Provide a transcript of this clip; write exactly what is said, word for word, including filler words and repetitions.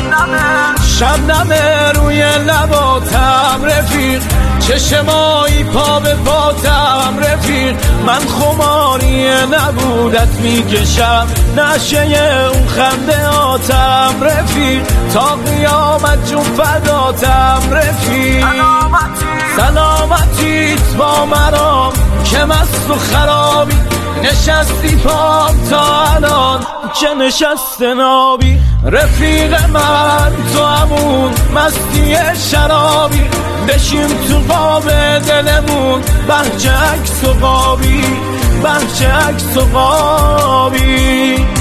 شبنم روی لباتم رفیق، چشمایی پا به پاتم رفیق. من خماری نبودت میکشم، نشه اون خنده آتم رفیق. تا قیامت جون فداتم رفیق. سلامتیت با مرام که مست و خرابی، نشستی پام تا الان که نشست نابی. رفیق من تو همون مستی شرابی، بشین تو قاب دلمون بهجه عکس و قابی، بهجه عکس و قابی.